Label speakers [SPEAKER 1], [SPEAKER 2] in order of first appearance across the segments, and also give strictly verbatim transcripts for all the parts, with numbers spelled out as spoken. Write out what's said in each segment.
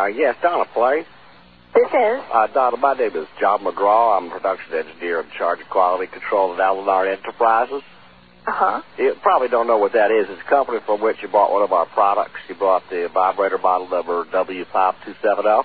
[SPEAKER 1] yes, Donna, please.
[SPEAKER 2] This is?
[SPEAKER 1] Uh, Donna, my name is John McGraw. I'm a production engineer in charge of quality control at Alenard Enterprises.
[SPEAKER 2] Uh-huh.
[SPEAKER 1] You probably don't know what that is. It's a company from which you bought one of our products. You bought the vibrator model number W five two seven zero.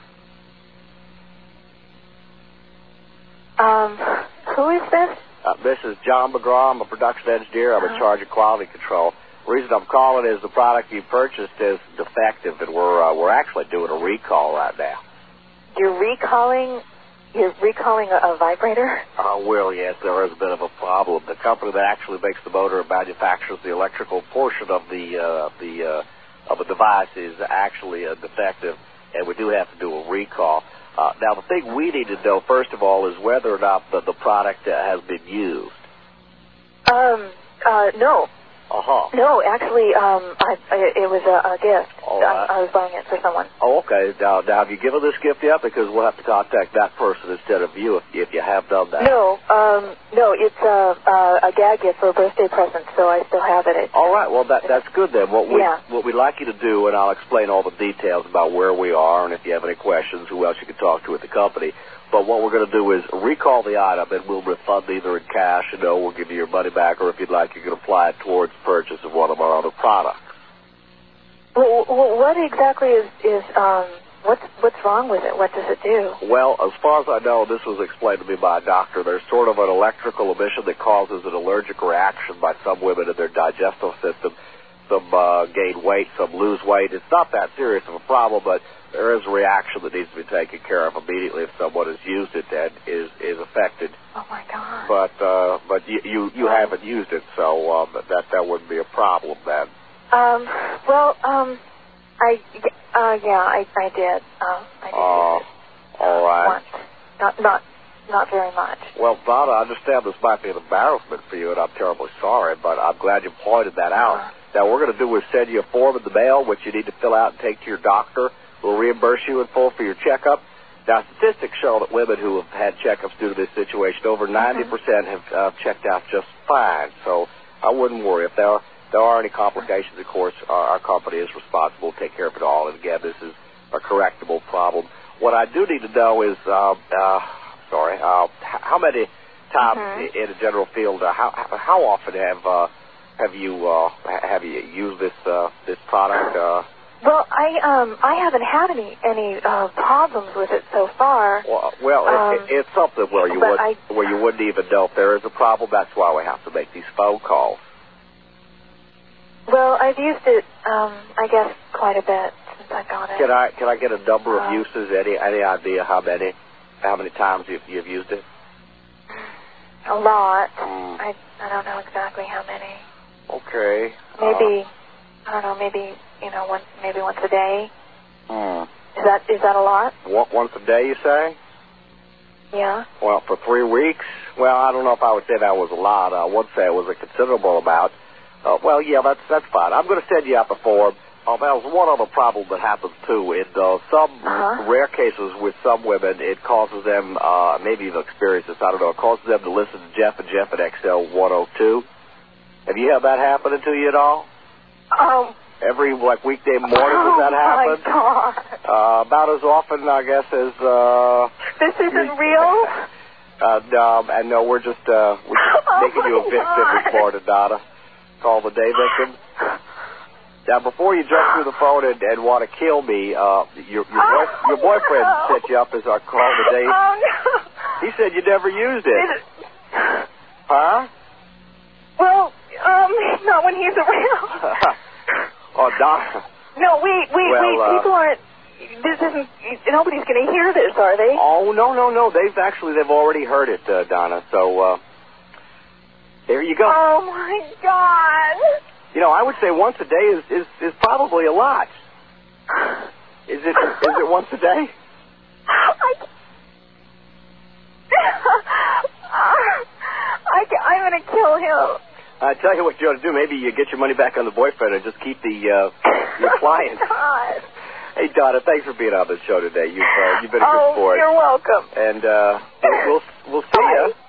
[SPEAKER 2] Um, who is this?
[SPEAKER 1] Uh, this is John McGraw. I'm a production engineer. I'm
[SPEAKER 2] uh-huh.
[SPEAKER 1] in charge of quality control. The reason I'm calling is the product you purchased is defective, and we're uh, we're actually doing a recall right now.
[SPEAKER 2] You're recalling? You're recalling a, a vibrator?
[SPEAKER 1] Uh, well, yes, there is a bit of a problem. The company that actually makes the motor and manufactures the electrical portion of the uh, the uh, of a device is actually uh, defective, and we do have to do a recall. Uh, now, the thing we need to know, first of all, is whether or not the, the product uh, has been used.
[SPEAKER 2] Um, uh, no.
[SPEAKER 1] Uh-huh.
[SPEAKER 2] No, actually, um, I, I, it was a, a gift.
[SPEAKER 1] All right.
[SPEAKER 2] I, I was buying it for someone.
[SPEAKER 1] Oh, okay. Now, now, have you given this gift yet? Because we'll have to contact that person instead of you if, if you have done that.
[SPEAKER 2] No, um, no, it's a, a, a gag gift for a birthday present, so I still have it. It's,
[SPEAKER 1] all right. Well, that that's good then. What we
[SPEAKER 2] yeah.
[SPEAKER 1] what we'd like you to do, and I'll explain all the details about where we are, and if you have any questions, who else you can talk to at the company. But what we're going to do is recall the item, and we'll refund either in cash, you know, we'll give you your money back, or if you'd like, you can apply it towards purchase of one of our other products.
[SPEAKER 2] Well, what exactly is, is um, what's, what's wrong with it? What does it do?
[SPEAKER 1] Well, as far as I know, this was explained to me by a doctor. There's sort of an electrical emission that causes an allergic reaction by some women in their digestive system. Some uh, gain weight, some lose weight. It's not that serious of a problem, but there is a reaction that needs to be taken care of immediately if someone has used it and is is affected.
[SPEAKER 2] Oh my God!
[SPEAKER 1] But uh, but you you, you
[SPEAKER 2] right.
[SPEAKER 1] haven't used it, so um, that that wouldn't be a problem then.
[SPEAKER 2] Um. Well. Um. I. Uh. Yeah. I. I did. Um. I did.
[SPEAKER 1] Uh,
[SPEAKER 2] use it, uh,
[SPEAKER 1] all right.
[SPEAKER 2] Once. Not. Not. Not very much.
[SPEAKER 1] Well, Donna, I understand this might be an embarrassment for you, and I'm terribly sorry, but I'm glad you pointed that out.
[SPEAKER 2] Uh,
[SPEAKER 1] Now, what we're going to do is send you a form in the mail, which you need to fill out and take to your doctor. We'll reimburse you in full for your checkup. Now, statistics show that women who have had checkups due to this situation, over ninety percent have uh, checked out just fine. So I wouldn't worry. If there are, there are any complications, of course, our, our company is responsible to take care of it all. And, again, this is a correctable problem. What I do need to know is, uh, uh, sorry, uh, how many times mm-hmm. in a general field, uh, how, how often have uh, have you uh, have you used this uh, this product? Uh,
[SPEAKER 2] Well, I um I haven't had any any uh, problems with it so far.
[SPEAKER 1] Well, well
[SPEAKER 2] um,
[SPEAKER 1] it, it's something where you would
[SPEAKER 2] I,
[SPEAKER 1] where you wouldn't even know if there is a problem. That's why we have to make these phone calls.
[SPEAKER 2] Well, I've used it um I guess quite a bit since I got it.
[SPEAKER 1] Can I can I get a number of
[SPEAKER 2] uh,
[SPEAKER 1] uses? Any any idea how many how many times you've, you've used it?
[SPEAKER 2] A lot.
[SPEAKER 1] Mm.
[SPEAKER 2] I I don't know exactly how many.
[SPEAKER 1] Okay.
[SPEAKER 2] Maybe
[SPEAKER 1] uh,
[SPEAKER 2] I don't know. Maybe you know once maybe once a day.
[SPEAKER 1] Hmm.
[SPEAKER 2] Is that is that a lot?
[SPEAKER 1] Once a day, you say?
[SPEAKER 2] Yeah.
[SPEAKER 1] Well, for three weeks? Well, I don't know if I would say that was a lot. I would say it was a considerable amount. Uh, well, yeah, that's that's fine. I'm going to send you out the form. Oh, there's one other problem that happens, too. In uh, some
[SPEAKER 2] uh-huh.
[SPEAKER 1] rare cases with some women, it causes them, uh, maybe you've experienced this, I don't know, it causes them to listen to Jeff and Jeff at X L one oh two. Have you had that happening to you at all?
[SPEAKER 2] Um.
[SPEAKER 1] Every, like, weekday morning, does that happen?
[SPEAKER 2] Oh, my God.
[SPEAKER 1] Uh, about as often, I guess, as... Uh,
[SPEAKER 2] this isn't real?
[SPEAKER 1] Uh, no, and no, we're just, uh, we're just
[SPEAKER 2] oh
[SPEAKER 1] making you a victim report, Donna. Call the day victim. Now, before you jump through the phone and, and want to kill me, uh, your your, boy,
[SPEAKER 2] oh,
[SPEAKER 1] your boyfriend
[SPEAKER 2] no.
[SPEAKER 1] set you up as our call the day.
[SPEAKER 2] Oh, no.
[SPEAKER 1] He said you never used it.
[SPEAKER 2] it
[SPEAKER 1] Huh?
[SPEAKER 2] well, um, not when he's around.
[SPEAKER 1] Oh, Donna.
[SPEAKER 2] No, wait, wait,
[SPEAKER 1] well,
[SPEAKER 2] wait.
[SPEAKER 1] Uh,
[SPEAKER 2] People aren't. This isn't. Nobody's going to hear this, are they?
[SPEAKER 1] Oh no, no, no. They've actually they've already heard it, uh, Donna. So uh, there you go.
[SPEAKER 2] Oh my God.
[SPEAKER 1] You know, I would say once a day is is, is probably a lot. Is it is it once a day?
[SPEAKER 2] I. I I'm going to kill him.
[SPEAKER 1] I tell you what you ought to do. Maybe you get your money back on the boyfriend and just keep the uh, your client.
[SPEAKER 2] Oh, God.
[SPEAKER 1] Hey, Donna, thanks for being on the show today. You've uh, you've been a good
[SPEAKER 2] oh,
[SPEAKER 1] sport.
[SPEAKER 2] You're welcome.
[SPEAKER 1] And uh, we'll we'll, we'll see
[SPEAKER 2] Bye.
[SPEAKER 1] you.